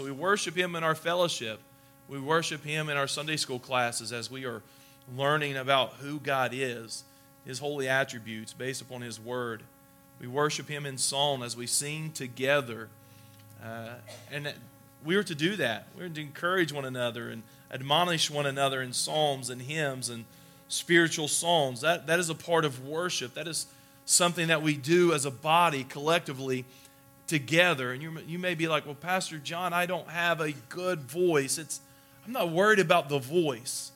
We worship Him in our fellowship. We worship Him in our Sunday school classes as we are learning about who God is, His holy attributes based upon His Word. We worship Him in song as we sing together. And we are to do that. We're to encourage one another and admonish one another in psalms and hymns and spiritual songs. That is a part of worship. That is something that we do as a body collectively together. And you may be like, well, Pastor John, I don't have a good voice. I'm not worried about the voice.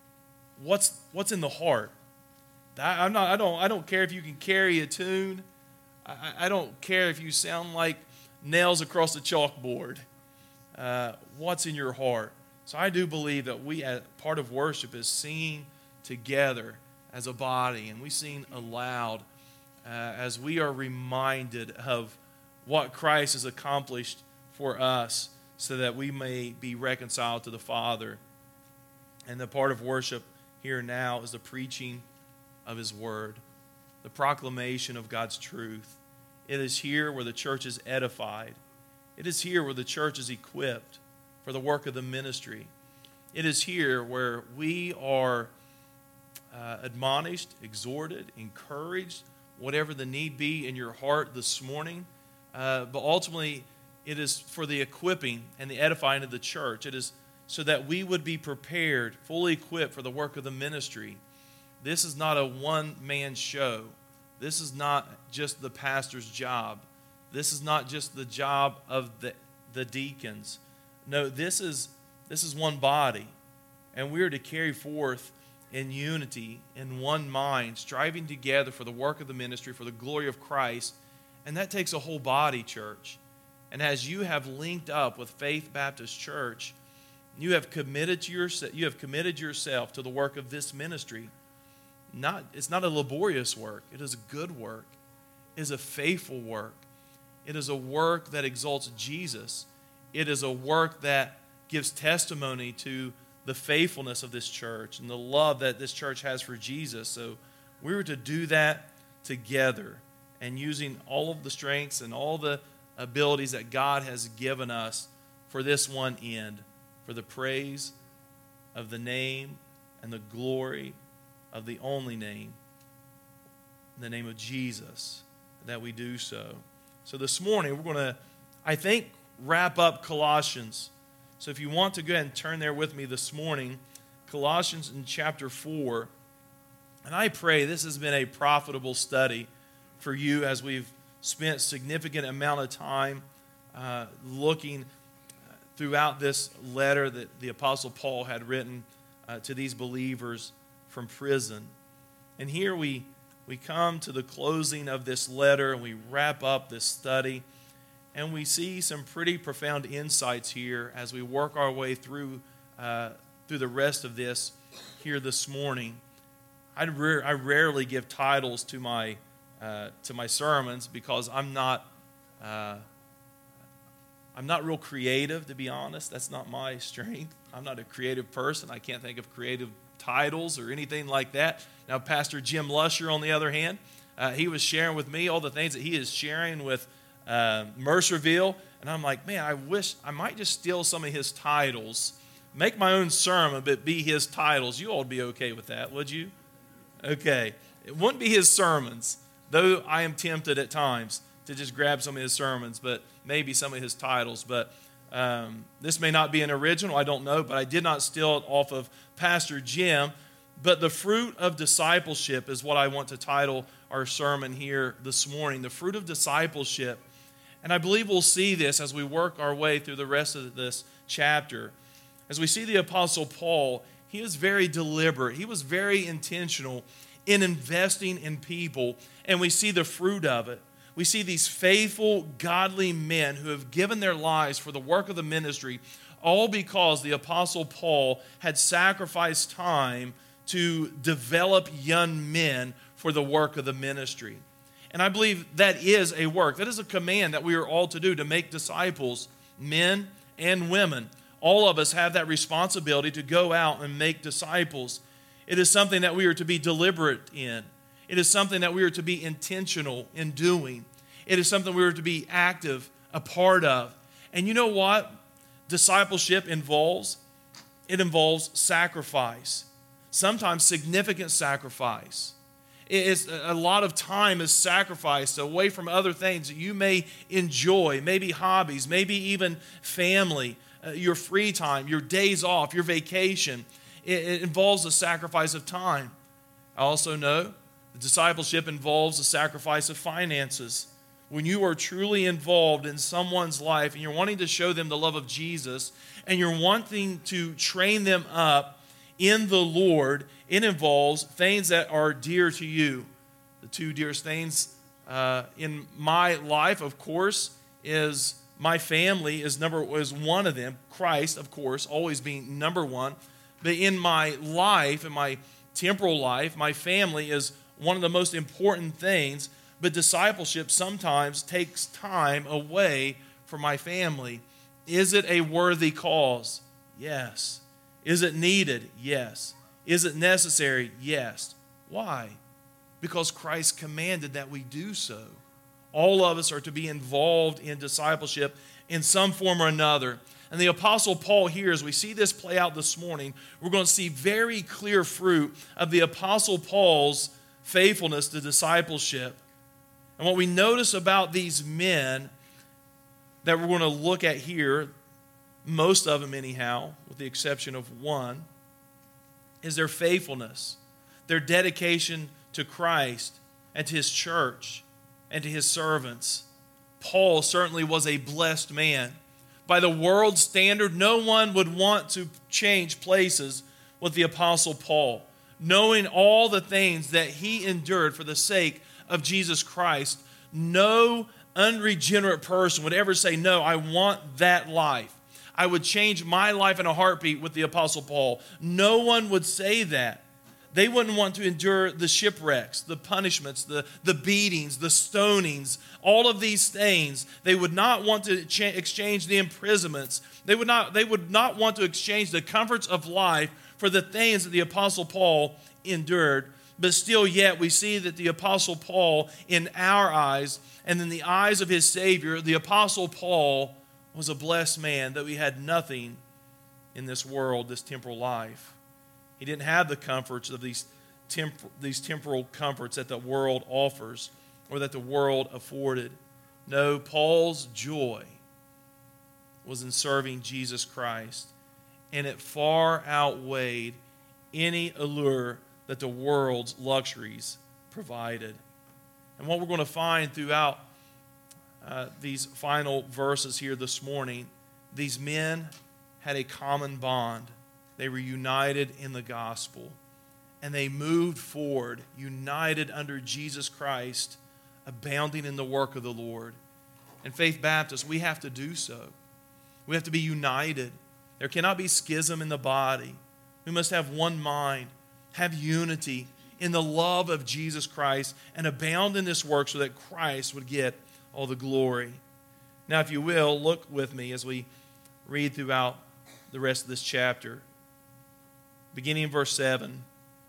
What's in the heart? I don't care if you can carry a tune. I don't care if you sound like nails across the chalkboard. What's in your heart? So I do believe that part of worship is singing together as a body, and we sing aloud as we are reminded of what Christ has accomplished for us so that we may be reconciled to the Father. And the part of worship here now is the preaching of His Word, the proclamation of God's truth. It is here where the church is edified. It is here where the church is equipped for the work of the ministry. It is here where we are admonished, exhorted, encouraged, whatever the need be in your heart this morning. But ultimately, it is for the equipping and the edifying of the church. It is so that we would be prepared, fully equipped for the work of the ministry. This is not a one-man show. This is not just the pastor's job. This is not just the job of the deacons. No, this is one body. And we are to carry forth in unity, in one mind, striving together for the work of the ministry, for the glory of Christ. And that takes a whole body, church. And as you have linked up with Faith Baptist Church, you have committed yourself to the work of this ministry. It's not a laborious work. It is a good work. It is a faithful work. It is a work that exalts Jesus. It is a work that gives testimony to the faithfulness of this church and the love that this church has for Jesus. So we were to do that together and using all of the strengths and all the abilities that God has given us for this one end, for the praise of the name and the glory of the only name, in the name of Jesus, that we do so. So this morning, we're going to, I think, wrap up Colossians. So if you want to go ahead and turn there with me this morning, Colossians in chapter 4. And I pray this has been a profitable study for you as we've spent significant amount of time looking throughout this letter that the Apostle Paul had written to these believers from prison. And here we come to the closing of this letter and we wrap up this study. And we see some pretty profound insights here as we work our way through the rest of this here this morning. I rarely give titles to my sermons because I'm not real creative, to be honest. That's not my strength. I'm not a creative person. I can't think of creative titles or anything like that. Now, Pastor Jim Lusher, on the other hand, he was sharing with me all the things that he is sharing with Mercerville, and I'm like, man, I wish I might just steal some of his titles, make my own sermon, but be his titles. You all would be okay with that, would you? Okay. It wouldn't be his sermons, though I am tempted at times to just grab some of his sermons, but maybe some of his titles. But this may not be an original, I don't know, but I did not steal it off of Pastor Jim. But the fruit of discipleship is what I want to title our sermon here this morning, the fruit of discipleship. And I believe we'll see this as we work our way through the rest of this chapter. As we see the Apostle Paul, he was very deliberate. He was very intentional in investing in people, and we see the fruit of it. We see these faithful, godly men who have given their lives for the work of the ministry, all because the Apostle Paul had sacrificed time to develop young men for the work of the ministry. And I believe that is a work. That is a command that we are all to do, to make disciples, men and women. All of us have that responsibility to go out and make disciples. It is something that we are to be deliberate in. It is something that we are to be intentional in doing. It is something we are to be active, a part of. And you know what? discipleship involves sacrifice, sometimes significant sacrifice. It's a lot of time is sacrificed away from other things that you may enjoy, maybe hobbies, maybe even family, your free time, your days off, your vacation. It involves a sacrifice of time. I also know the discipleship involves a sacrifice of finances. When you are truly involved in someone's life and you're wanting to show them the love of Jesus and you're wanting to train them up in the Lord, it involves things that are dear to you. The two dearest things in my life, of course, is my family is one of them. Christ, of course, always being number one. But in my life, in my temporal life, my family is one of the most important things. But discipleship sometimes takes time away from my family. Is it a worthy cause? Yes. Is it needed? Yes. Is it necessary? Yes. Why? Because Christ commanded that we do so. All of us are to be involved in discipleship in some form or another. And the Apostle Paul here, as we see this play out this morning, we're going to see very clear fruit of the Apostle Paul's faithfulness to discipleship. And what we notice about these men that we're going to look at here, most of them anyhow, with the exception of one, is their faithfulness, their dedication to Christ and to His church and to His servants. Paul certainly was a blessed man. By the world's standard, no one would want to change places with the Apostle Paul, knowing all the things that he endured for the sake of Jesus Christ. No unregenerate person would ever say, no, I want that life. I would change my life in a heartbeat with the Apostle Paul. No one would say that. They wouldn't want to endure the shipwrecks, the punishments, the beatings, the stonings, all of these things. They would not want to exchange the imprisonments. They would not want to exchange the comforts of life for the things that the Apostle Paul endured. But still yet we see that the Apostle Paul, in our eyes and in the eyes of his Savior, the Apostle Paul was a blessed man, that we had nothing in this world, this temporal life. He didn't have the comforts of these temporal comforts that the world offers or that the world afforded. No, Paul's joy was in serving Jesus Christ, and it far outweighed any allure that the world's luxuries provided. And what we're going to find throughout these final verses here this morning, these men had a common bond. They were united in the gospel, and they moved forward, united under Jesus Christ, abounding in the work of the Lord. And Faith Baptist, we have to do so. We have to be united. There cannot be schism in the body. We must have one mind, have unity in the love of Jesus Christ, and abound in this work so that Christ would get all the glory. Now, if you will, look with me as we read throughout the rest of this chapter. Beginning in verse 7,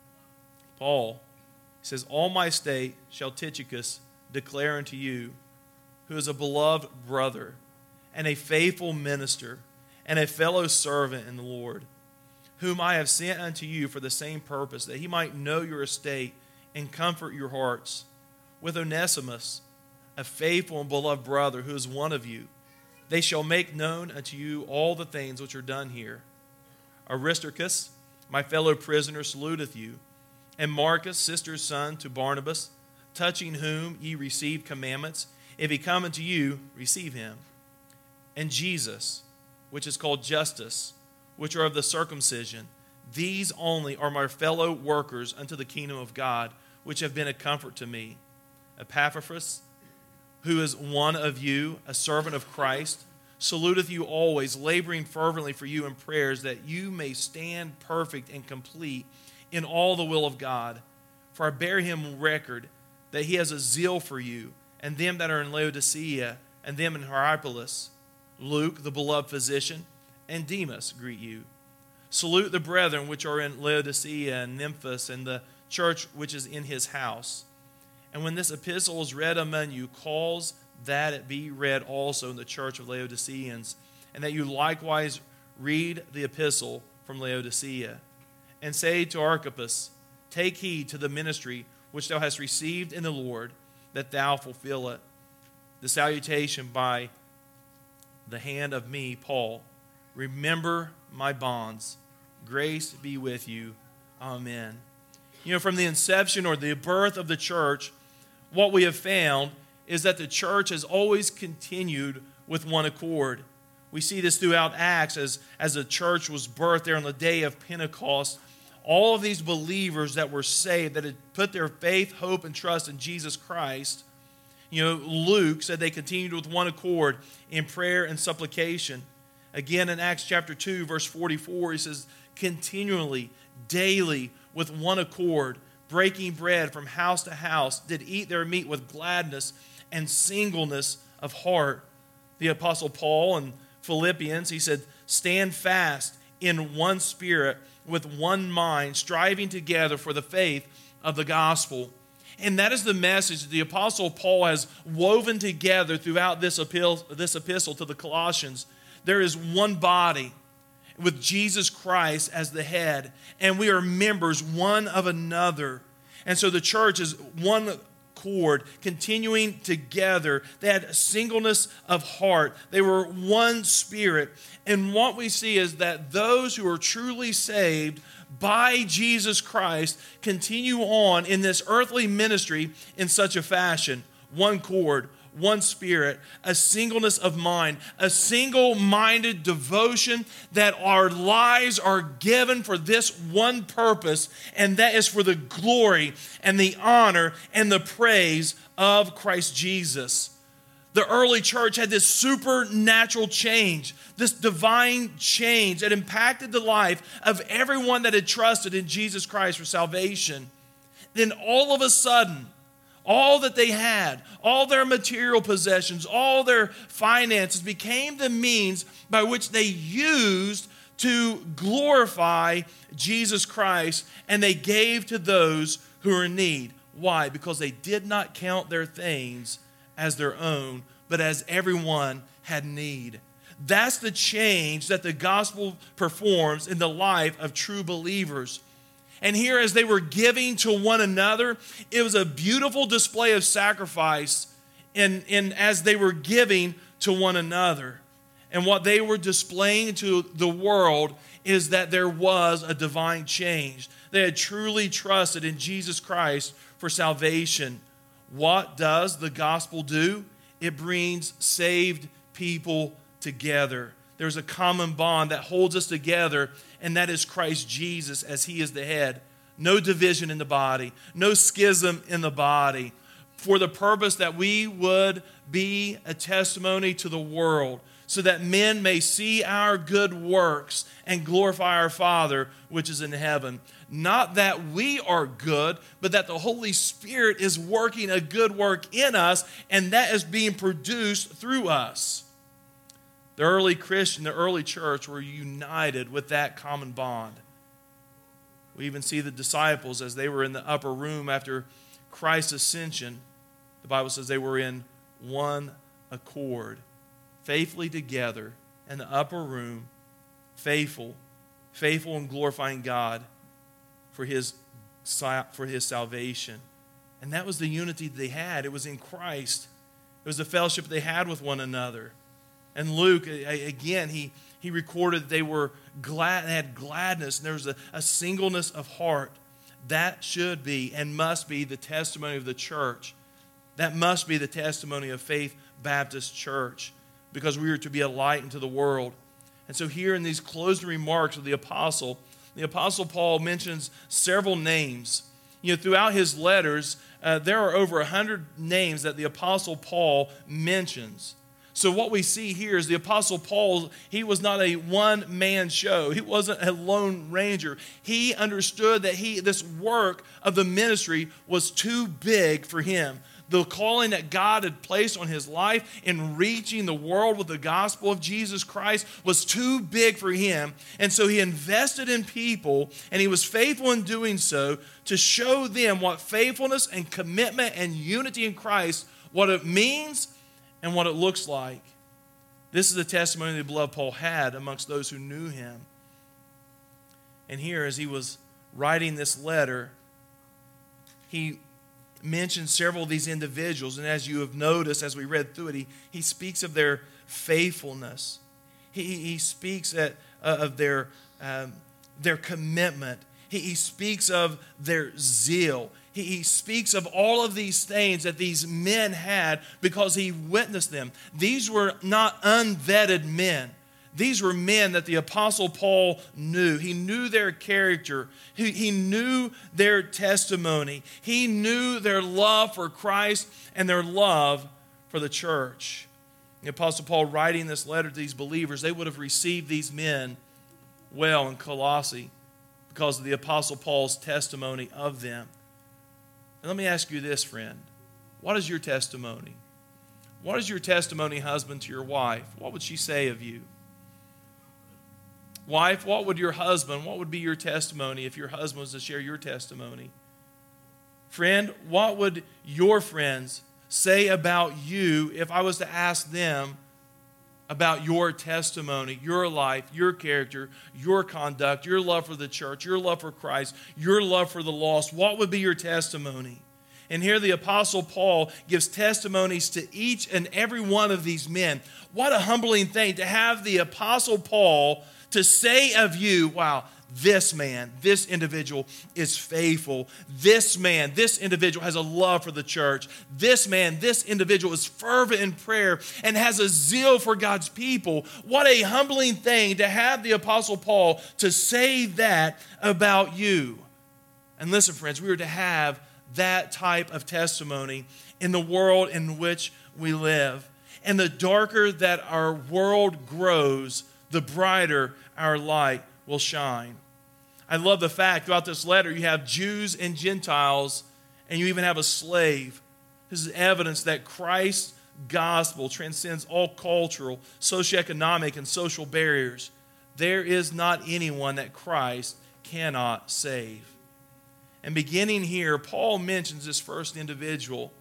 Paul says, "All my state shall Tychicus declare unto you, who is a beloved brother and a faithful minister and a fellow servant in the Lord, whom I have sent unto you for the same purpose, that he might know your estate and comfort your hearts, with Onesimus, a faithful and beloved brother, who is one of you. They shall make known unto you all the things which are done here. Aristarchus, my fellow prisoner, saluteth you, and Marcus, sister's son to Barnabas, touching whom ye received commandments. If he come unto you, receive him. And Jesus, which is called Justus, which are of the circumcision, these only are my fellow workers unto the kingdom of God, which have been a comfort to me. Epaphras, who is one of you, a servant of Christ, saluteth you always, laboring fervently for you in prayers, that you may stand perfect and complete in all the will of God. For I bear him record that he has a zeal for you, and them that are in Laodicea, and them in Hierapolis. Luke, the beloved physician, and Demas greet you. Salute the brethren which are in Laodicea and Nymphas, and the church which is in his house. And when this epistle is read among you, cause that it be read also in the church of Laodiceans, and that you likewise read the epistle from Laodicea. And say to Archippus, take heed to the ministry which thou hast received in the Lord, that thou fulfill it. The salutation by the hand of me, Paul. Remember my bonds. Grace be with you. Amen. From the inception or the birth of the church, what we have found is that the church has always continued with one accord. We see this throughout Acts as the church was birthed there on the day of Pentecost. All of these believers that were saved, that had put their faith, hope, and trust in Jesus Christ, Luke said they continued with one accord in prayer and supplication. Again, in Acts chapter 2, verse 44, he says, continually, daily, with one accord, breaking bread from house to house, did eat their meat with gladness and singleness of heart. The Apostle Paul in Philippians, he said, stand fast in one spirit, with one mind, striving together for the faith of the gospel. And that is the message that the Apostle Paul has woven together throughout this epistle to the Colossians. There is one body with Jesus Christ as the head, and we are members one of another. And so the church is one accord, continuing together. They had a singleness of heart. They were one spirit. And what we see is that those who are truly saved by Jesus Christ continue on in this earthly ministry in such a fashion. One cord, one spirit, a singleness of mind, a single-minded devotion that our lives are given for this one purpose, and that is for the glory and the honor and the praise of Christ Jesus. The early church had this supernatural change, this divine change that impacted the life of everyone that had trusted in Jesus Christ for salvation. Then all of a sudden, all that they had, all their material possessions, all their finances became the means by which they used to glorify Jesus Christ, and they gave to those who are in need. Why? Because they did not count their things as their own, but as everyone had need. That's the change that the gospel performs in the life of true believers. And here, as they were giving to one another, it was a beautiful display of sacrifice in as they were giving to one another. And what they were displaying to the world is that there was a divine change. They had truly trusted in Jesus Christ for salvation. What does the gospel do? It brings saved people together. There's a common bond that holds us together, and that is Christ Jesus as he is the head. No division in the body, no schism in the body, for the purpose that we would be a testimony to the world, so that men may see our good works and glorify our Father which is in heaven. Not that we are good, but that the Holy Spirit is working a good work in us, and that is being produced through us. The early Christian, the early church were united with that common bond. We even see the disciples as they were in the upper room after Christ's ascension. The Bible says they were in one accord, faithfully together in the upper room, faithful in glorifying God for his salvation. And that was the unity they had. It was in Christ. It was the fellowship they had with one another. And Luke, again, he recorded that they were glad, they had gladness, and there was a singleness of heart. That should be and must be the testimony of the church. That must be the testimony of Faith Baptist Church, because we are to be a light into the world. And so here in these closing remarks of the Apostle Paul mentions several names. Throughout his letters, there are over 100 names that the Apostle Paul mentions. So what we see here is the Apostle Paul, he was not a one-man show. He wasn't a lone ranger. He understood that this work of the ministry was too big for him. The calling that God had placed on his life in reaching the world with the gospel of Jesus Christ was too big for him. And so he invested in people, and he was faithful in doing so to show them what faithfulness and commitment and unity in Christ, what it means and what it looks like. This is the testimony the beloved Paul had amongst those who knew him. And here, as he was writing this letter, he mentioned several of these individuals. And as you have noticed, as we read through it, he speaks of their faithfulness. He speaks of their commitment. He speaks of their zeal. He speaks of all of these things that these men had because he witnessed them. These were not unvetted men. These were men that the Apostle Paul knew. He knew their character. He knew their testimony. He knew their love for Christ and their love for the church. The Apostle Paul writing this letter to these believers, they would have received these men well in Colossae because of the Apostle Paul's testimony of them. And let me ask you this, friend. What is your testimony? What is your testimony, husband, to your wife? What would she say of you? Wife, what would be your testimony if your husband was to share your testimony? Friend, what would your friends say about you if I was to ask them about your testimony, your life, your character, your conduct, your love for the church, your love for Christ, your love for the lost? What would be your testimony? And here the Apostle Paul gives testimonies to each and every one of these men. What a humbling thing to have the Apostle Paul to say of you, wow, this man, this individual is faithful. This man, this individual has a love for the church. This man, this individual is fervent in prayer and has a zeal for God's people. What a humbling thing to have the Apostle Paul to say that about you. And listen, friends, we are to have that type of testimony in the world in which we live. And the darker that our world grows, the brighter our light will shine. I love the fact throughout this letter you have Jews and Gentiles, and you even have a slave. This is evidence that Christ's gospel transcends all cultural, socioeconomic, and social barriers. There is not anyone that Christ cannot save. And beginning here, Paul mentions this first individual.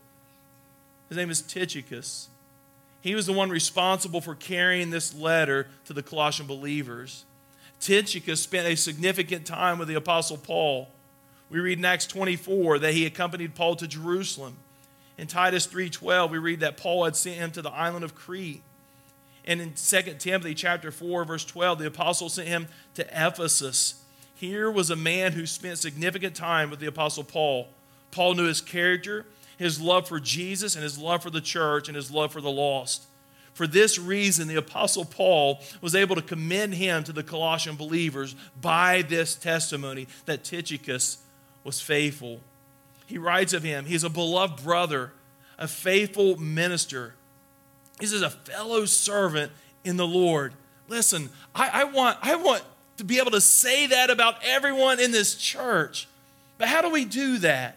His name is Tychicus. He was the one responsible for carrying this letter to the Colossian believers. Tychicus spent a significant time with the Apostle Paul. We read in Acts 24 that he accompanied Paul to Jerusalem. In Titus 3:12, we read that Paul had sent him to the island of Crete. And in 2 Timothy chapter 4, verse 12, the apostle sent him to Ephesus. Here was a man who spent significant time with the Apostle Paul. Paul knew his character, his love for Jesus, and his love for the church, and his love for the lost. For this reason, the Apostle Paul was able to commend him to the Colossian believers by this testimony that Tychicus was faithful. He writes of him, he's a beloved brother, a faithful minister. He's a fellow servant in the Lord. Listen, I want to be able to say that about everyone in this church. But how do we do that?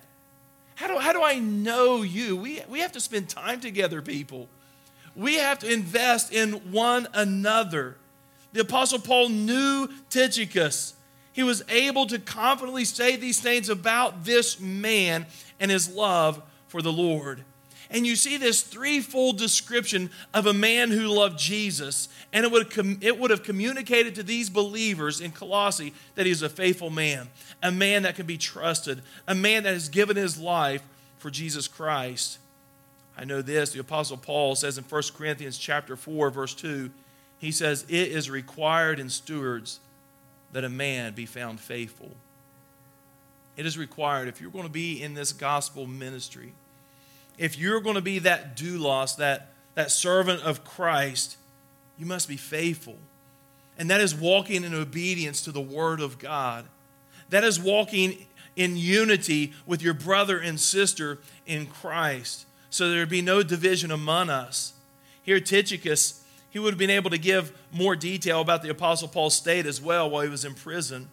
How do I know you? We have to spend time together, people. We have to invest in one another. The Apostle Paul knew Tychicus. He was able to confidently say these things about this man and his love for the Lord. And you see this threefold description of a man who loved Jesus. And it would have communicated to these believers in Colossae that he's a faithful man, a man that can be trusted, a man that has given his life for Jesus Christ. I know this, the Apostle Paul says in 1 Corinthians chapter 4, verse 2, he says, it is required in stewards that a man be found faithful. It is required if you're going to be in this gospel ministry, if you're going to be that doulos, that servant of Christ, you must be faithful. And that is walking in obedience to the Word of God. That is walking in unity with your brother and sister in Christ, so there be no division among us. Here, Tychicus, he would have been able to give more detail about the Apostle Paul's state as well while he was in prison.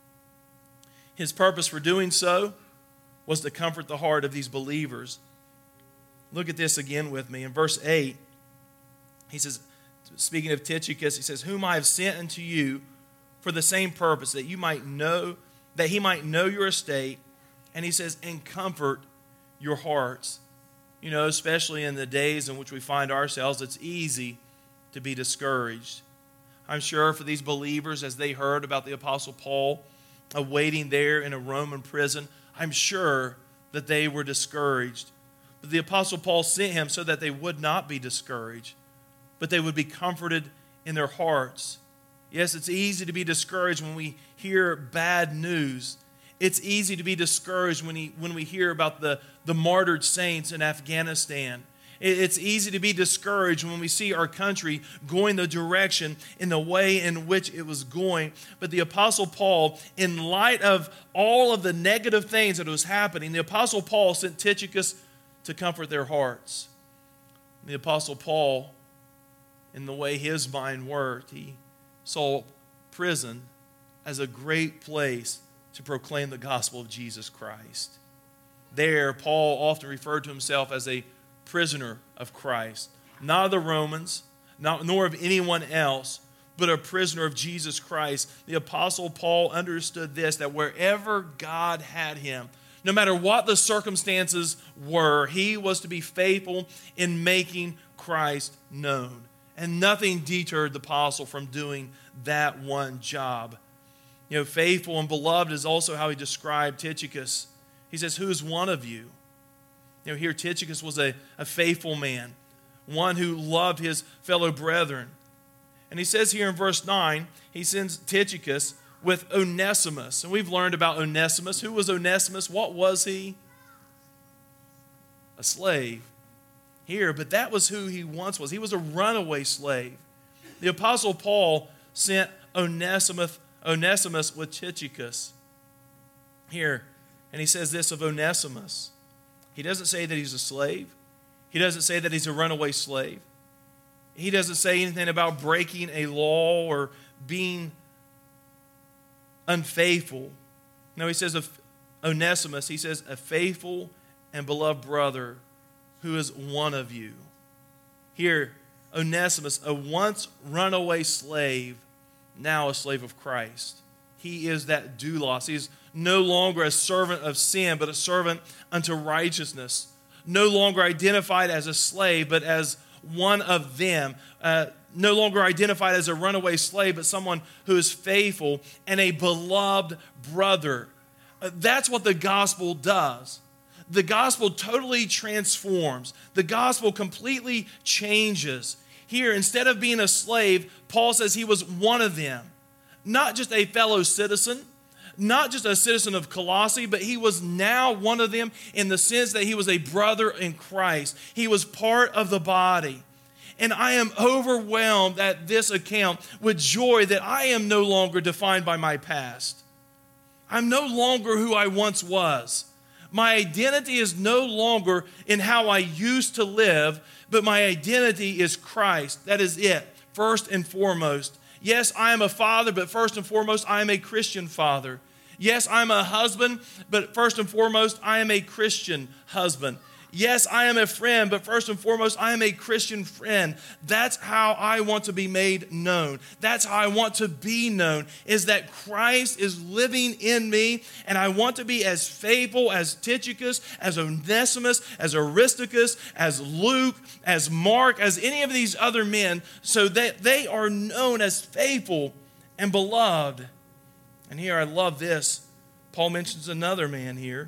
His purpose for doing so was to comfort the heart of these believers. Look at this again with me. In verse 8, he says, speaking of Tychicus, he says, whom I have sent unto you for the same purpose, that he might know your estate, and he says, and comfort your hearts. You know, especially in the days in which we find ourselves, it's easy to be discouraged. I'm sure for these believers, as they heard about the Apostle Paul awaiting there in a Roman prison, I'm sure that they were discouraged. But the Apostle Paul sent him so that they would not be discouraged, but they would be comforted in their hearts. Yes, it's easy to be discouraged when we hear bad news. It's easy to be discouraged when we hear about the martyred saints in Afghanistan. It's easy to be discouraged when we see our country going the direction in the way in which it was going. But the Apostle Paul, in light of all of the negative things that was happening, the Apostle Paul sent Tychicus to comfort their hearts. The Apostle Paul, in the way his mind worked, he saw prison as a great place to proclaim the gospel of Jesus Christ. There, Paul often referred to himself as a prisoner of Christ, not of the Romans, nor of anyone else, but a prisoner of Jesus Christ. The Apostle Paul understood this, that wherever God had him, no matter what the circumstances were, he was to be faithful in making Christ known. And nothing deterred the apostle from doing that one job. Faithful and beloved is also how he described Tychicus. He says, "Who is one of you?" Here Tychicus was a faithful man, one who loved his fellow brethren. And he says here in verse 9, he sends Tychicus with Onesimus. And we've learned about Onesimus. Who was Onesimus? What was he? A slave. Here, but that was who he once was. He was a runaway slave. The Apostle Paul sent Onesimus with Tychicus. Here, and he says this of Onesimus. He doesn't say that he's a slave. He doesn't say that he's a runaway slave. He doesn't say anything about breaking a law or being unfaithful. No, he says of Onesimus, he says, a faithful and beloved brother who is one of you. Here, Onesimus, a once runaway slave, now a slave of Christ. He is that doulos. He is no longer a servant of sin, but a servant unto righteousness. No longer identified as a slave, but as one of them. No longer identified as a runaway slave, but someone who is faithful and a beloved brother. That's what the gospel does. The gospel totally transforms. The gospel completely changes. Here, instead of being a slave, Paul says he was one of them. Not just a fellow citizen, not just a citizen of Colossae, but he was now one of them in the sense that he was a brother in Christ. He was part of the body. And I am overwhelmed at this account with joy that I am no longer defined by my past. I'm no longer who I once was. My identity is no longer in how I used to live, but my identity is Christ. That is it, first and foremost. Yes, I am a father, but first and foremost, I am a Christian father. Yes, I'm a husband, but first and foremost, I am a Christian husband. Yes, I am a friend, but first and foremost, I am a Christian friend. That's how I want to be made known. That's how I want to be known, is that Christ is living in me, and I want to be as faithful as Tychicus, as Onesimus, as Aristarchus, as Luke, as Mark, as any of these other men, so that they are known as faithful and beloved. And here I love this. Paul mentions another man here.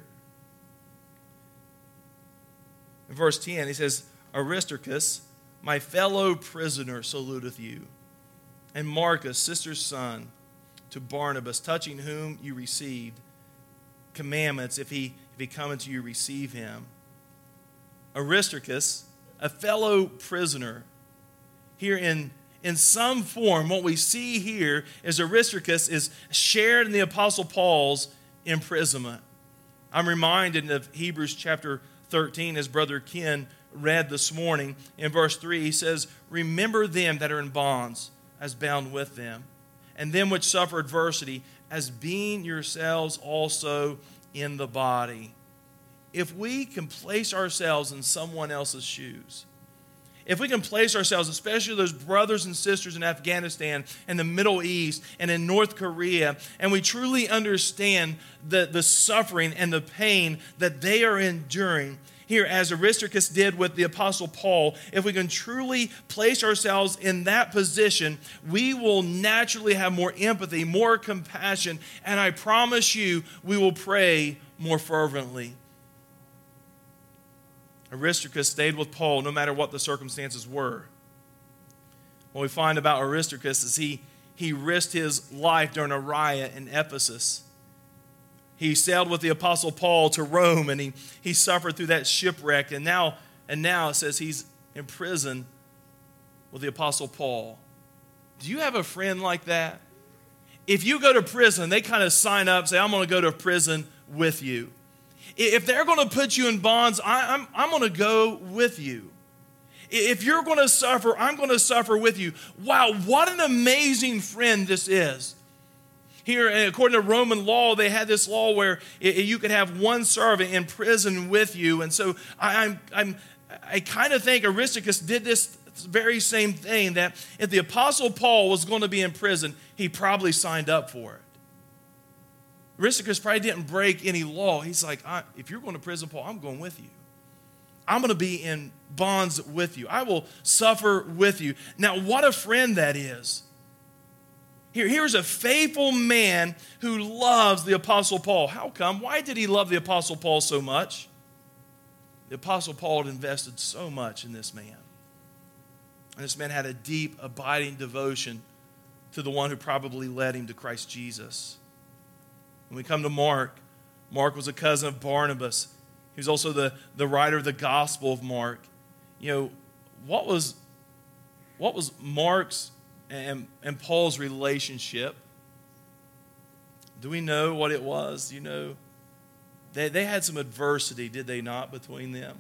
In verse 10, he says, Aristarchus, my fellow prisoner, saluteth you, and Marcus, sister's son, to Barnabas, touching whom you received commandments, if he come unto you, receive him. Aristarchus, a fellow prisoner. Here in some form, what we see here is Aristarchus is shared in the Apostle Paul's imprisonment. I'm reminded of Hebrews chapter 13, as Brother Ken read this morning. In verse 3, he says, remember them that are in bonds, as bound with them, and them which suffer adversity, as being yourselves also in the body. If we can place ourselves in someone else's shoes, if we can place ourselves, especially those brothers and sisters in Afghanistan and the Middle East and in North Korea, and we truly understand the suffering and the pain that they are enduring, Here, as Aristarchus did with the Apostle Paul, if we can truly place ourselves in that position, we will naturally have more empathy, more compassion, and I promise you, we will pray more fervently. Aristarchus stayed with Paul no matter what the circumstances were. What we find about Aristarchus is he risked his life during a riot in Ephesus. He sailed with the Apostle Paul to Rome, and he suffered through that shipwreck. And now it says he's in prison with the Apostle Paul. Do you have a friend like that? If you go to prison, they kind of sign up, say, I'm going to go to prison with you. If they're going to put you in bonds, I'm going to go with you. If you're going to suffer, I'm going to suffer with you. Wow, what an amazing friend this is. Here, according to Roman law, they had this law where you could have one servant in prison with you. And so I kind of think Aristarchus did this very same thing, that if the Apostle Paul was going to be in prison, he probably signed up for it. Aristarchus probably didn't break any law. He's like, if you're going to prison, Paul, I'm going with you. I'm going to be in bonds with you. I will suffer with you. Now, what a friend that is. Here's a faithful man who loves the Apostle Paul. How come? Why did he love the Apostle Paul so much? The Apostle Paul had invested so much in this man. And this man had a deep, abiding devotion to the one who probably led him to Christ Jesus. When we come to Mark, Mark was a cousin of Barnabas. He was also the writer of the Gospel of Mark. You know, what was Mark's and Paul's relationship? Do we know what it was? You know, they had some adversity, did they not, between them?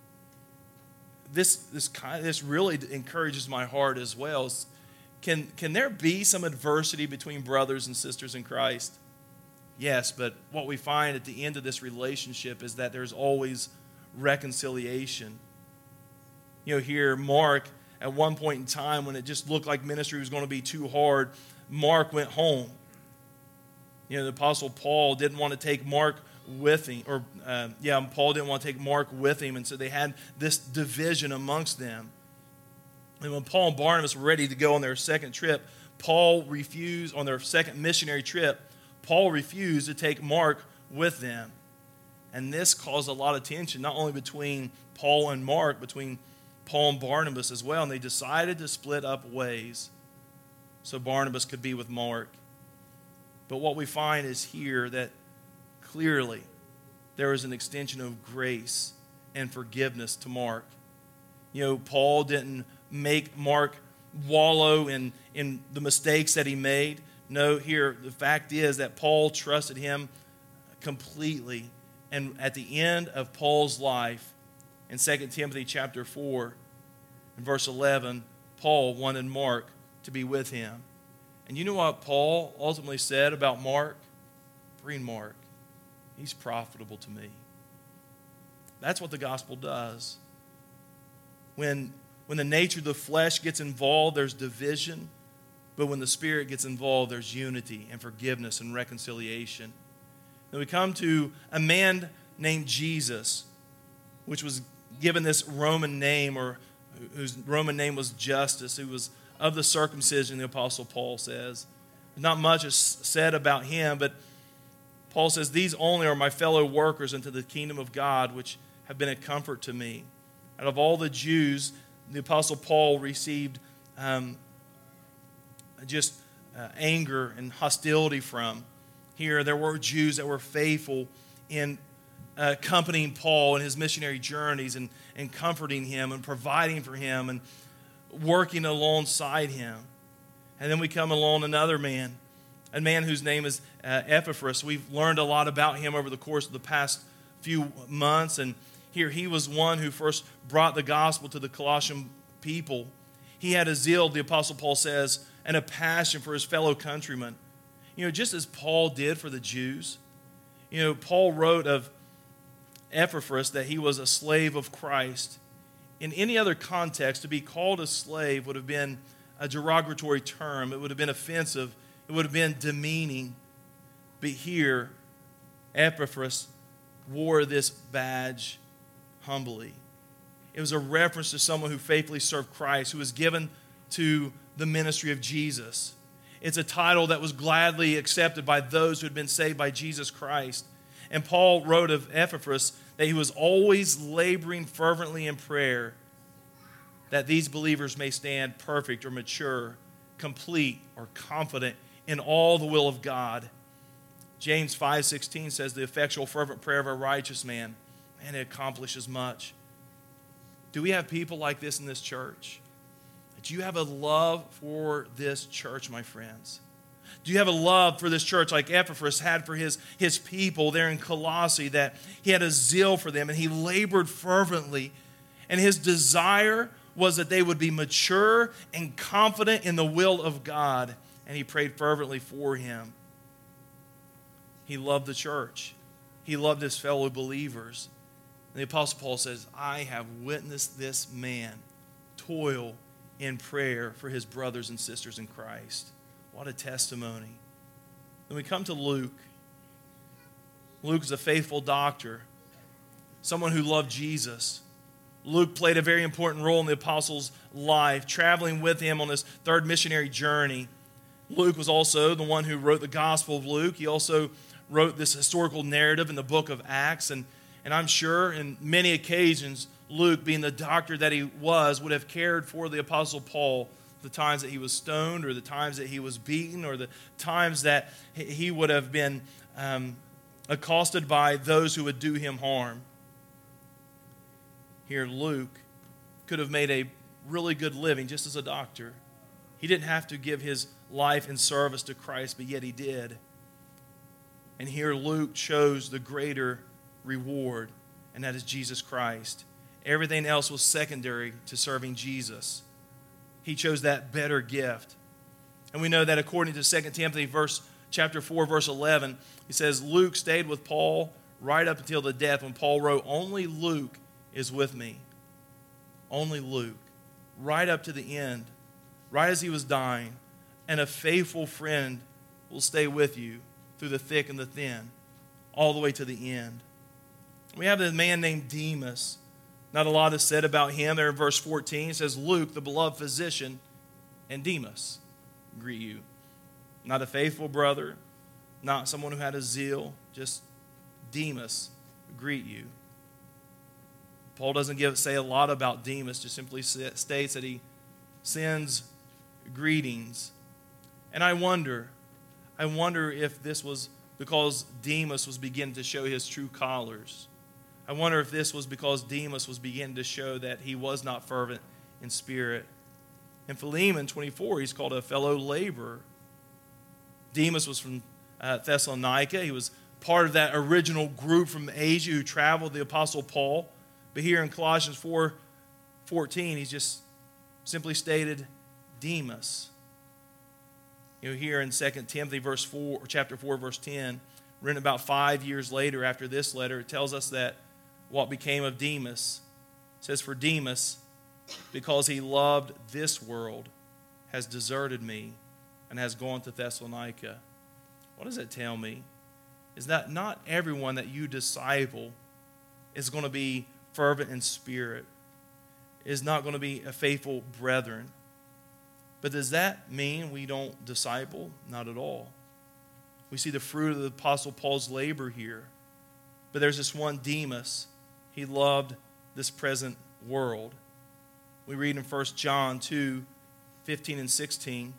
This really encourages my heart as well. Can there be some adversity between brothers and sisters in Christ? Yes, but what we find at the end of this relationship is that there's always reconciliation. You know, here, Mark, at one point in time when it just looked like ministry was going to be too hard, Mark went home. You know, the Apostle Paul didn't want to take Mark with him, Paul didn't want to take Mark with him, and so they had this division amongst them. And when Paul and Barnabas were ready to go on their second trip, on their second missionary trip, Paul refused to take Mark with them. And this caused a lot of tension, not only between Paul and Mark, between Paul and Barnabas as well. And they decided to split up ways so Barnabas could be with Mark. But what we find is here that clearly there was an extension of grace and forgiveness to Mark. You know, Paul didn't make Mark wallow in the mistakes that he made. No, here, the fact is that Paul trusted him completely. And at the end of Paul's life, in 2 Timothy chapter 4, in verse 11, Paul wanted Mark to be with him. And you know what Paul ultimately said about Mark? Bring Mark. He's profitable to me. That's what the gospel does. When the nature of the flesh gets involved, there's division. But when the Spirit gets involved, there's unity and forgiveness and reconciliation. Then we come to a man named Jesus, which was given this Roman name, or whose Roman name was Justus, who was of the circumcision, the Apostle Paul says. Not much is said about him, but Paul says, these only are my fellow workers into the kingdom of God, which have been a comfort to me. Out of all the Jews, the Apostle Paul received anger and hostility from. Here, there were Jews that were faithful in accompanying Paul in his missionary journeys and comforting him and providing for him and working alongside him. And then we come along another man, a man whose name is Epaphras. We've learned a lot about him over the course of the past few months. And here, he was one who first brought the gospel to the Colossian people. He had a zeal, the Apostle Paul says, and a passion for his fellow countrymen. You know, just as Paul did for the Jews. You know, Paul wrote of Epaphras that he was a slave of Christ. In any other context, to be called a slave would have been a derogatory term. It would have been offensive. It would have been demeaning. But here, Epaphras wore this badge humbly. It was a reference to someone who faithfully served Christ, who was given to the ministry of Jesus. It's a title that was gladly accepted by those who had been saved by Jesus Christ. And Paul wrote of Epaphras that he was always laboring fervently in prayer that these believers may stand perfect or mature, complete or confident in all the will of God. James 5:16 says, the effectual fervent prayer of a righteous man, and it accomplishes much. Do we have people like this in this church? Do you have a love for this church, my friends? Do you have a love for this church like Epaphras had for his people there in Colossae, that he had a zeal for them and he labored fervently, and his desire was that they would be mature and confident in the will of God, and he prayed fervently for him. He loved the church. He loved his fellow believers. And the Apostle Paul says, I have witnessed this man toil in prayer for his brothers and sisters in Christ. What a testimony. Then we come to Luke. Luke is a faithful doctor, someone who loved Jesus. Luke played a very important role in the apostle's life, traveling with him on this third missionary journey. Luke was also the one who wrote the Gospel of Luke. He also wrote this historical narrative in the book of Acts. And I'm sure in many occasions, Luke, being the doctor that he was, would have cared for the Apostle Paul, the times that he was stoned, or the times that he was beaten, or the times that he would have been accosted by those who would do him harm. Here, Luke could have made a really good living just as a doctor. He didn't have to give his life in service to Christ, but yet he did. And here Luke chose the greater reward, and that is Jesus Christ. Everything else was secondary to serving Jesus. He chose that better gift. And we know that according to 2 Timothy chapter 4, verse 11, he says, Luke stayed with Paul right up until the death, when Paul wrote, only Luke is with me. Only Luke. Right up to the end, right as he was dying. And a faithful friend will stay with you through the thick and the thin, all the way to the end. We have a man named Demas. Not a lot is said about him. There in verse 14, it says, Luke, the beloved physician, and Demas greet you. Not a faithful brother, not someone who had a zeal, just Demas greet you. Paul doesn't say a lot about Demas, just simply states that he sends greetings. And I wonder if this was because Demas was beginning to show his true colors. I wonder if this was because Demas was beginning to show that he was not fervent in spirit. In Philemon 24, he's called a fellow laborer. Demas was from Thessalonica. He was part of that original group from Asia who traveled the Apostle Paul. But here in Colossians 4:14, he's just simply stated Demas. Here in 2 Timothy chapter 4, verse 10, written about 5 years later after this letter, it tells us that what became of Demas. It says, for Demas, because he loved this world, has deserted me and has gone to Thessalonica. What does that tell me? Is that not everyone that you disciple is going to be fervent in spirit, is not going to be a faithful brethren. But does that mean we don't disciple? Not at all. We see the fruit of the Apostle Paul's labor here. But there's this one Demas. He loved this present world. We read in 1 John 2, 15 and 16,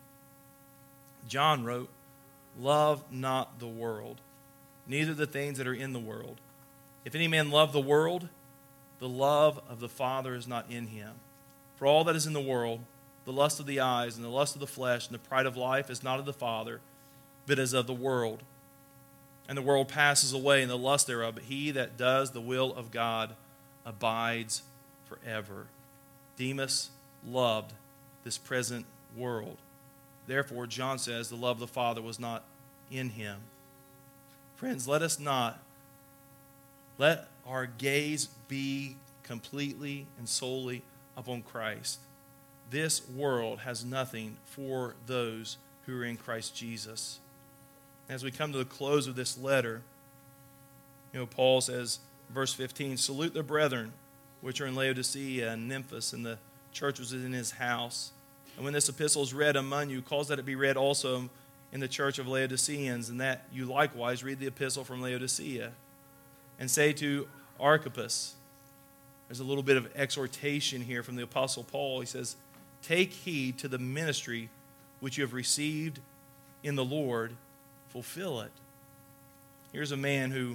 John wrote, love not the world, neither the things that are in the world. If any man love the world, the love of the Father is not in him. For all that is in the world, the lust of the eyes and the lust of the flesh and the pride of life is not of the Father, but is of the world. And the world passes away and the lust thereof, but he that does the will of God abides forever. Demas loved this present world. Therefore, John says the love of the Father was not in him. Friends, let our gaze be completely and solely upon Christ. This world has nothing for those who are in Christ Jesus. As we come to the close of this letter, Paul says, verse 15, salute the brethren which are in Laodicea and Nymphas, and the church was in his house. And when this epistle is read among you, cause that it be read also in the church of Laodiceans, and that you likewise read the epistle from Laodicea. And say to Archippus, there's a little bit of exhortation here from the Apostle Paul. He says, take heed to the ministry which you have received in the Lord, fulfill it. Here's a man who,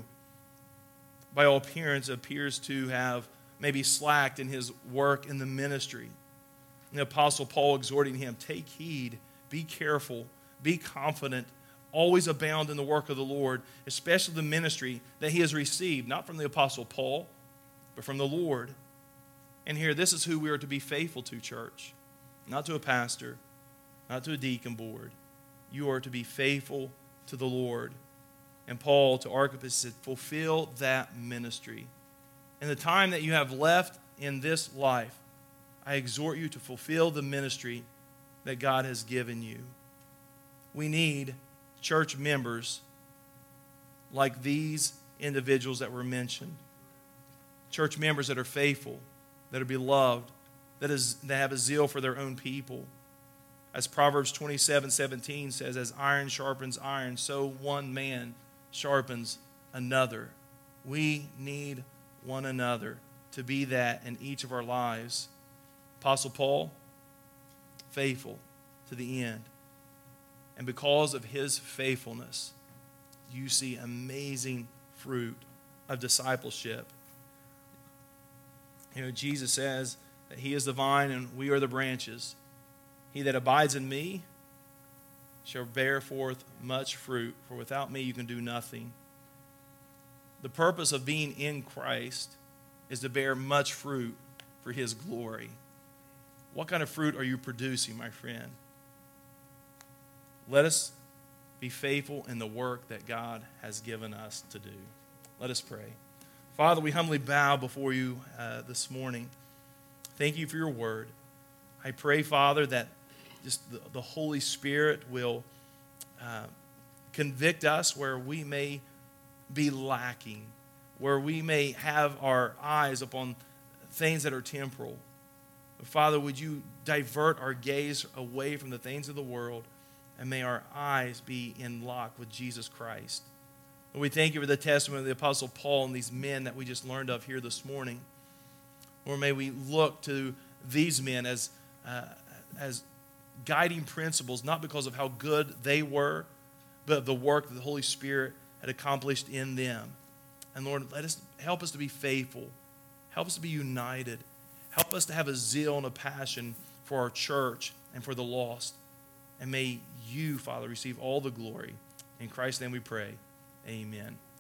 by all appearance, appears to have maybe slacked in his work in the ministry. And the Apostle Paul exhorting him, take heed, be careful, be confident, always abound in the work of the Lord, especially the ministry that he has received, not from the Apostle Paul, but from the Lord. And here, this is who we are to be faithful to, church. Not to a pastor, not to a deacon board. You are to be faithful to the Lord. And Paul to Archippus said, fulfill that ministry. In the time that you have left in this life, I exhort you to fulfill the ministry that God has given you. We need church members like these individuals that were mentioned. Church members that are faithful, that are beloved, that have a zeal for their own people. As Proverbs 27:17 says, as iron sharpens iron, so one man sharpens another. We need one another to be that in each of our lives. Apostle Paul, faithful to the end. And because of his faithfulness, you see amazing fruit of discipleship. You know, Jesus says that he is the vine and we are the branches. He that abides in me shall bear forth much fruit, for without me you can do nothing. The purpose of being in Christ is to bear much fruit for his glory. What kind of fruit are you producing, my friend? Let us be faithful in the work that God has given us to do. Let us pray. Father, we humbly bow before you this morning. Thank you for your word. I pray, Father, that just the Holy Spirit will convict us where we may be lacking, where we may have our eyes upon things that are temporal. But Father, would you divert our gaze away from the things of the world, and may our eyes be in lock with Jesus Christ. And we thank you for the testimony of the Apostle Paul and these men that we just learned of here this morning. Or may we look to these men as guiding principles, not because of how good they were, but the work that the Holy Spirit had accomplished in them. And Lord, help us to be faithful. Help us to be united. Help us to have a zeal and a passion for our church and for the lost. And may you, Father, receive all the glory. In Christ's name we pray. Amen.